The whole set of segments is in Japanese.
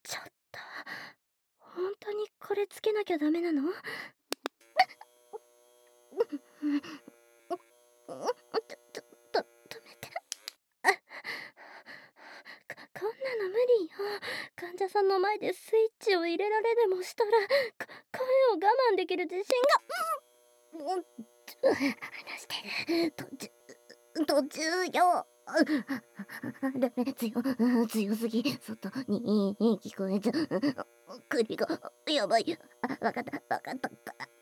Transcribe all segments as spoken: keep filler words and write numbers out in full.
ちょっと、ほんとにこれつけなきゃダメなの？ちょちょっと止めて。かこんなの無理よ。患者さんの前でスイッチを入れられでもしたら、こ声を我慢できる自信がうん、離してる。途中途中よ。ダメ、強強すぎ。外に聞こえちゃう。首がやばい。あ、わかったわかった。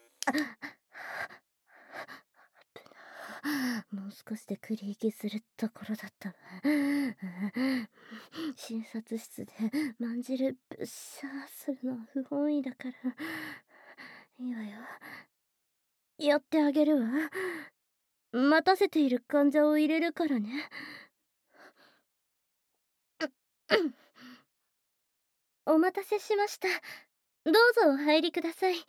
もう少しで繰り息するところだったわ。診察室でまんじるぶっしゃーするのは不本意だからいいわよ。やってあげるわ。待たせている患者を入れるからね。お待たせしました。どうぞお入りください。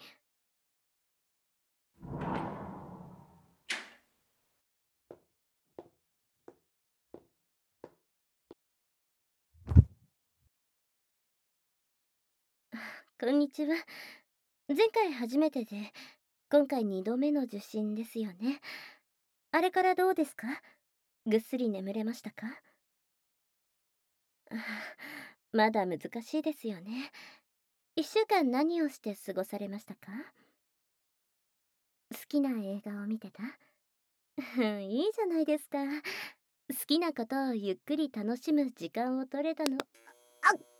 こんにちは。前回初めてで、今回にどめの受診ですよね。あれからどうですか？ぐっすり眠れましたか？あまだ難しいですよね。いっしゅうかん何をして過ごされましたか？好きな映画を見てた？いいじゃないですか。好きなことをゆっくり楽しむ時間を取れたの。あっ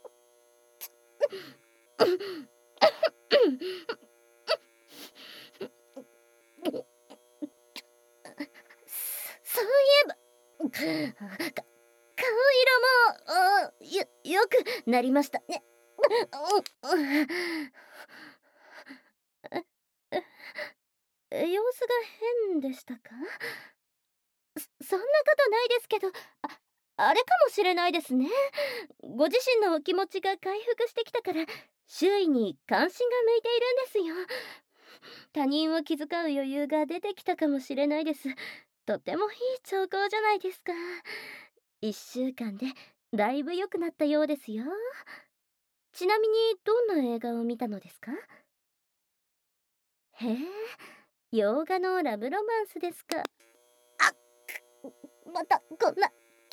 そういえば、か顔色もよよくなりましたね。え様子が変でしたか？そそんなことないですけど、ああれかもしれないですね。ご自身のお気持ちが回復してきたから周囲に関心が向いているんですよ。他人を気遣う余裕が出てきたかもしれないです。とてもいい兆候じゃないですか。いっしゅうかんでだいぶ良くなったようですよ。ちなみにどんな映画を見たのですか？へえ、洋画のラブロマンスですか。あ、またこんな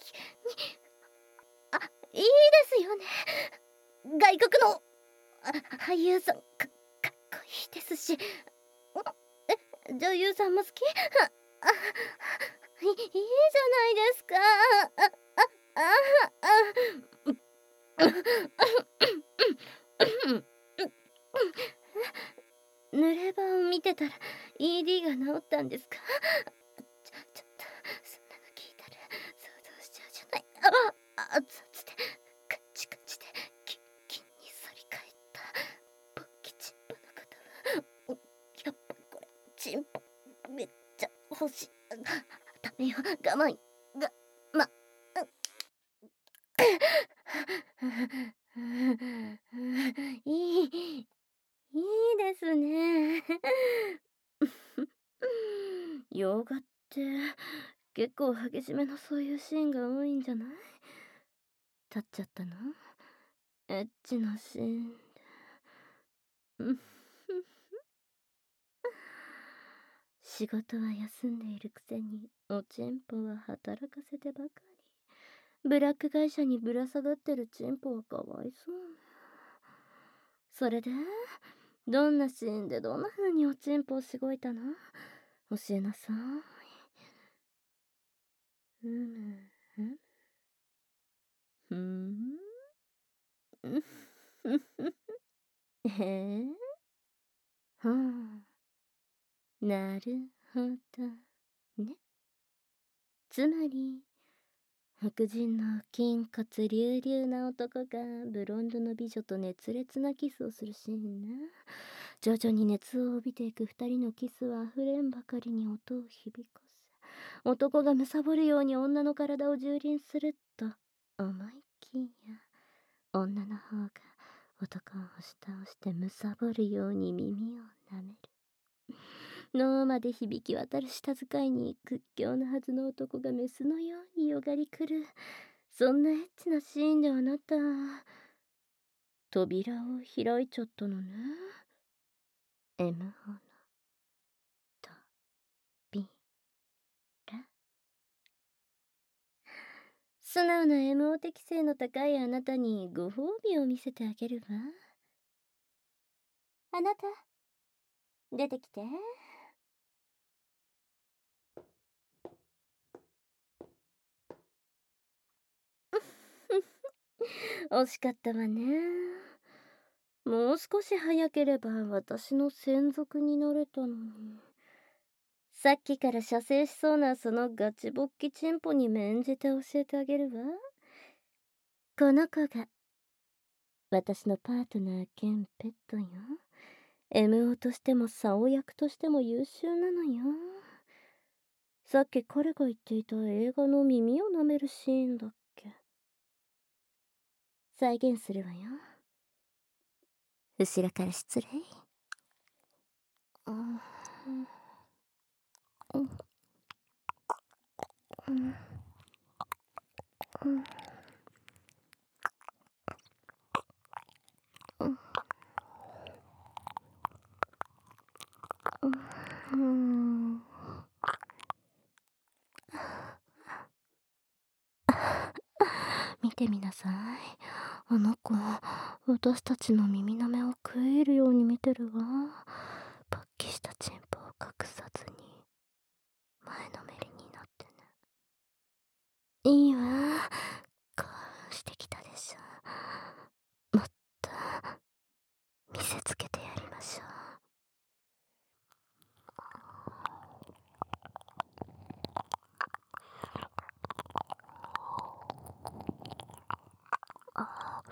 あ、いいですよね。外国のあ俳優さんかかっこいいですし、え女優さんも好き？ああいいいじゃないですか。あああ濡れ場を見てたら イーディー が治ったんですか？ちょちょっとそんなの聞いたら想像しちゃうじゃない。あ熱々でカチカチでキンキンに反り返ったポッキチンポのことはやっぱりこれチンポめっちゃ欲しい。ダメよ我慢がまいいいいですね。洋画って結構激しめのそういうシーンが多いんじゃない？立っちゃったの？エッチなシーンで。うん。仕事は休んでいるくせにおちんぽは働かせてばかり。ブラック会社にぶら下がってるチンポはかわいそうね。それでどんなシーンでどんな風におちんぽをしごいたの？教えなさい。うむふんふんへえはあなるほどね。つまり白人の筋骨隆々な男がブロンドの美女と熱烈なキスをするシーンね。徐々に熱を帯びていく二人のキスは溢れんばかりに音を響かせ、男が貪るように女の体を蹂躙すると思いきや、女の方が男を押し倒して貪るように耳を舐める。脳まで響き渡る舌遣いに屈強なはずの男がメスのようによがりくる。そんなエッチなシーンであなた扉を開いちゃったのね。エムホの扉。素直な エムオー 適性の高いあなたにご褒美を見せてあげるわ。あなた、出てきて。惜しかったわね。もう少し早ければ私の専属になれたのに。さっきから射精しそうなそのガチボッキチンポに免じて教えてあげるわ。この子が私のパートナー兼ペットよ。エムオー としても竿役としても優秀なのよ。さっき彼が言っていた映画の耳を舐めるシーンだっけ。再現するわよ。後ろから失礼。うん、うん、うん、うん、うん、うん。見てみなさい。あの子、私たちの耳なめを食い入るように見てるわ。勃起したチンポを隠さずに、前のめりになってね。いいわ。興奮してきたでしょ。もっと、見せつけてやりましょう。あ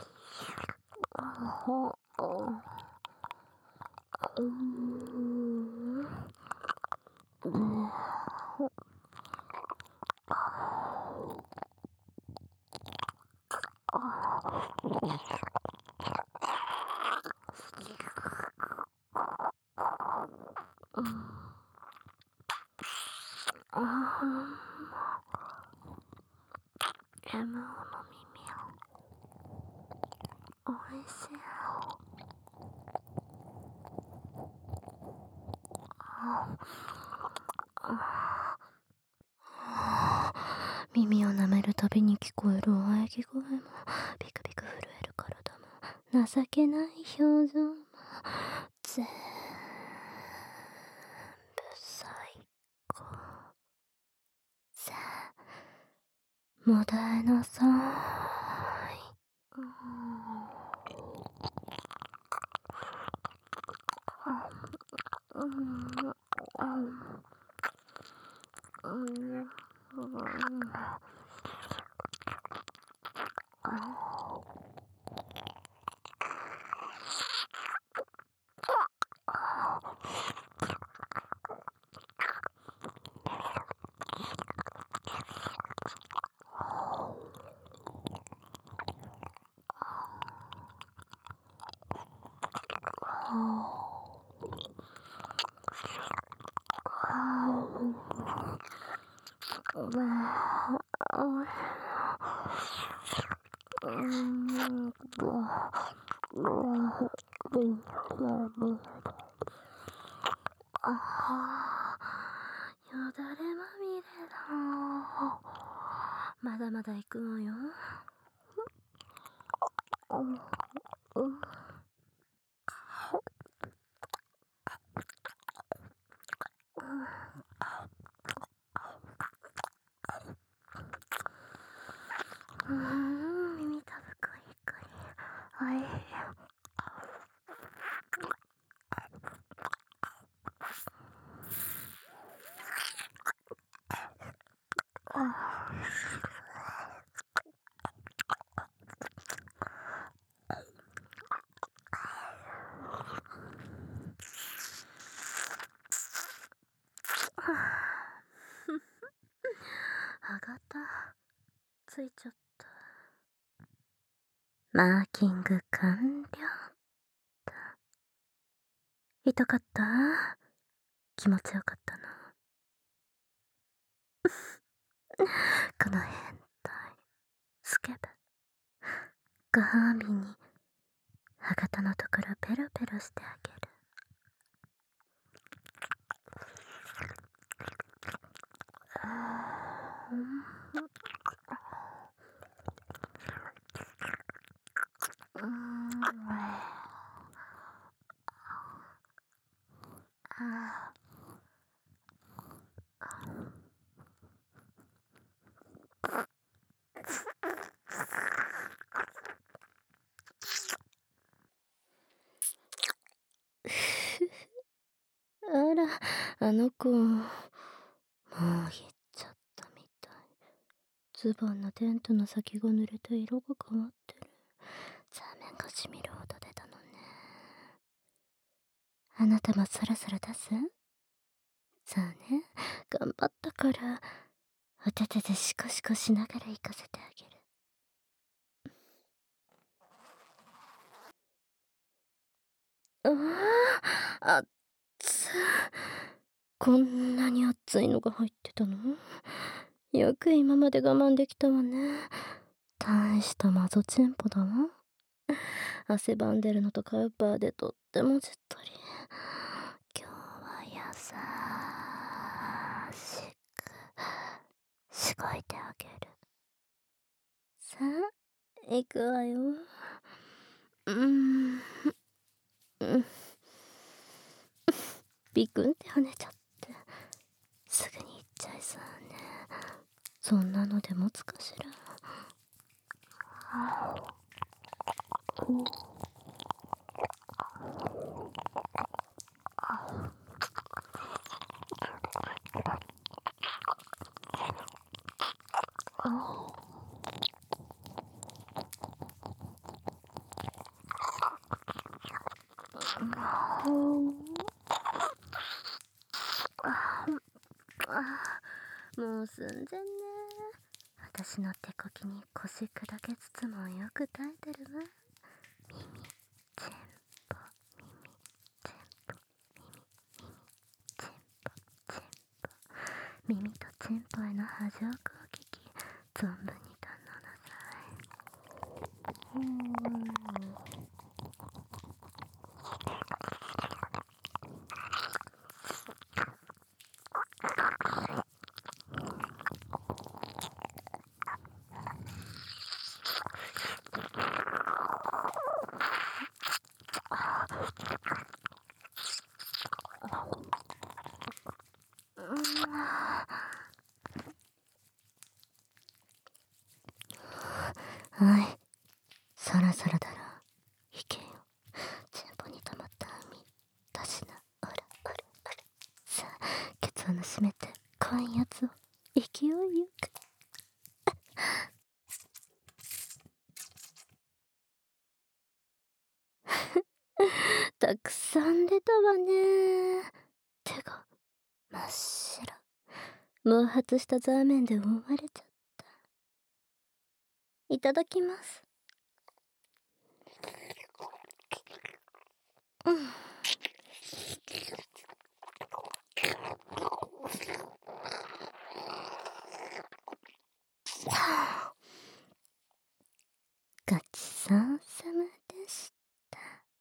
あ、うん、うん、ああ、エムオー の耳おいしい。耳を舐めるたびに聞こえる喘ぎ声も、ビクビク震える体も、情けない表情も、全部最高。さあ、もだえなさい。うんうんうんああ、よだれまみれだ。まだまだ行くのよ。うんうん、うん、耳たぶくりくり。おいしい。上がった。ついちゃった。マーキング完了。痛かった？気持ちよかったな。この変態スケベご褒美に歯型のところペロペロしてあげる。うーん。ああら、あの子、もう言っちゃったみたい。ズボンのテントの先が濡れて色が変わってる。座面がしみるほど出たのね。あなたもそろそろ出す？そうね。頑張ったから、お手手でシコシコしながら行かせてあげる。うわあ、熱っ。こんなに熱いのが入ってたの？よく今まで我慢できたわね。大したマゾチンポだわ。汗ばんでるのとカウパーでとってもじっとり。今日は優しくしごいてあげる。さあ、行くわよ。うーん。うん。ビクンって跳ねちゃって。すぐに行っちゃいそうね。そんなので持つかしら。もう寸前ね。私の手こきに腰砕けつつもよく耐えてるわ。耳、チェンポ、耳、チェンポ、耳、耳、チェンポ、チェンポ。耳とチェンポへの波状攻撃、存分に堪能なさい。うーん。はい、そろそろだろ。行けよ。チェンポに溜まった海出しな。ほらほらほら。さあ、ケツをぬしめて怖いやつを勢いよく。たくさん出たわね。手が真っ白。毛髪したザーメンで覆われちゃった。いただきます。うん。ごちそうさまでした。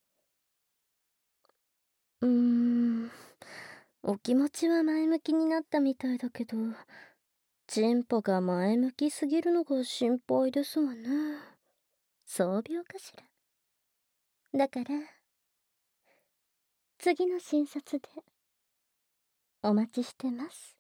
うーん。お気持ちは前向きになったみたいだけど、チンポが前向きすぎるのが心配ですわね。そう病かしら。だから、次の診察でお待ちしてます。